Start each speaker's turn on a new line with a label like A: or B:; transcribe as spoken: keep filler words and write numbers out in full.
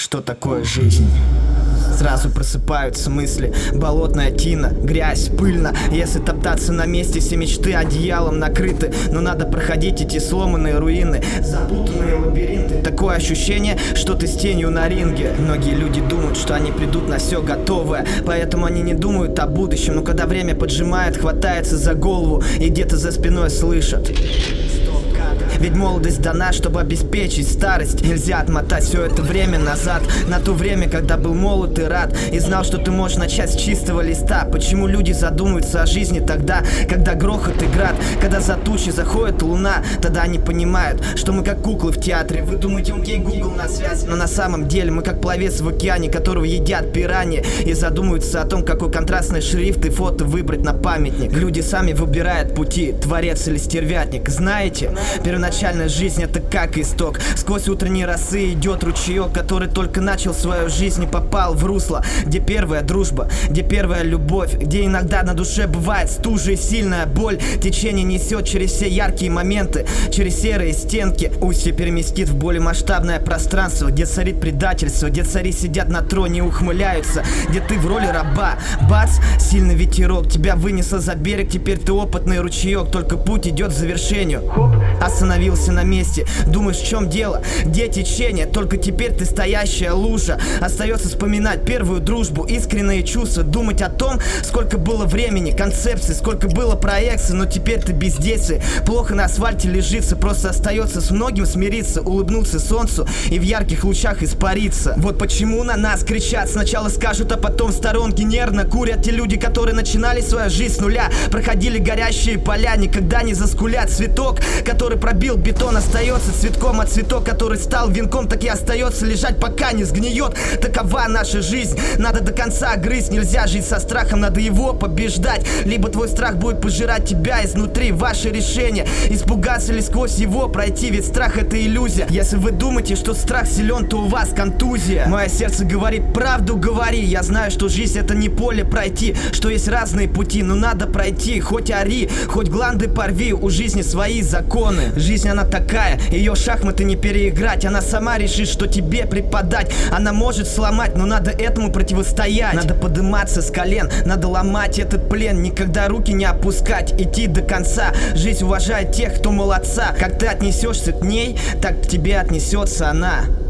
A: Что такое жизнь? Сразу просыпаются мысли. Болотная тина, грязь, пыльно. Если топтаться на месте, все мечты одеялом накрыты. Но надо проходить эти сломанные руины, запутанные лабиринты. Такое ощущение, что ты с тенью на ринге. Многие люди думают, что они придут на все готовое, поэтому они не думают о будущем. Но когда время поджимает, хватается за голову и где-то за спиной слышат: ведь молодость дана, чтобы обеспечить старость. Нельзя отмотать все это время назад, на то время, когда был молод и рад, и знал, что ты можешь начать с чистого листа. Почему люди задумываются о жизни тогда, когда грохот и град, когда за тучи заходит луна? Тогда они понимают, что мы как куклы в театре. Вы думаете, окей, Google на связи, но на самом деле мы как пловец в океане, которого едят пираньи, и задумываются о том, какой контрастный шрифт и фото выбрать на памятник. Люди сами выбирают пути, творец или стервятник. Знаете, первоначально Начальная жизнь — это как исток. Сквозь утренние росы идет ручеек, который только начал свою жизнь и попал в русло, где первая дружба, где первая любовь, где иногда на душе бывает стужа и сильная боль. Течение несет через все яркие моменты, через серые стенки. Устье переместит в более масштабное пространство, где царит предательство, где цари сидят на троне и ухмыляются, где ты в роли раба. Бац, сильный ветерок тебя вынесло за берег. Теперь ты опытный ручеек, только путь идет к завершению. Хоп, остановился на месте, думаешь, в чем дело? Где течение? Только теперь ты стоящая лужа. Остается вспоминать первую дружбу, искренние чувства, думать о том, сколько было времени, концепций, сколько было проекций, но теперь ты бездействие. Плохо на асфальте лежится, просто остается с многим смириться, улыбнуться солнцу и в ярких лучах испариться. Вот почему на нас кричат, сначала скажут, а потом в сторонке нервно курят те люди, которые начинали свою жизнь с нуля, проходили горящие поля, никогда не заскулят. Цветок, который пробил бетон, остается цветком, а цветок, который стал венком, так и остается лежать, пока не сгниет. Такова наша жизнь, надо до конца грызть. Нельзя жить со страхом, надо его побеждать. Либо твой страх будет пожирать тебя изнутри. Ваше решение — испугаться или сквозь его пройти, ведь страх — это иллюзия. Если вы думаете, что страх силен, то у вас контузия. Мое сердце говорит: правду говори. Я знаю, что жизнь — это не поле пройти, что есть разные пути, но надо пройти. Хоть ори, хоть гланды порви, у жизни свои законы. Жизнь, она такая, ее шахматы не переиграть. Она сама решит, что тебе преподать. Она может сломать, но надо этому противостоять. Надо подниматься с колен, надо ломать этот плен, никогда руки не опускать, идти до конца. Жизнь уважает тех, кто молодца. Как ты отнесешься к ней, так к тебе отнесется она.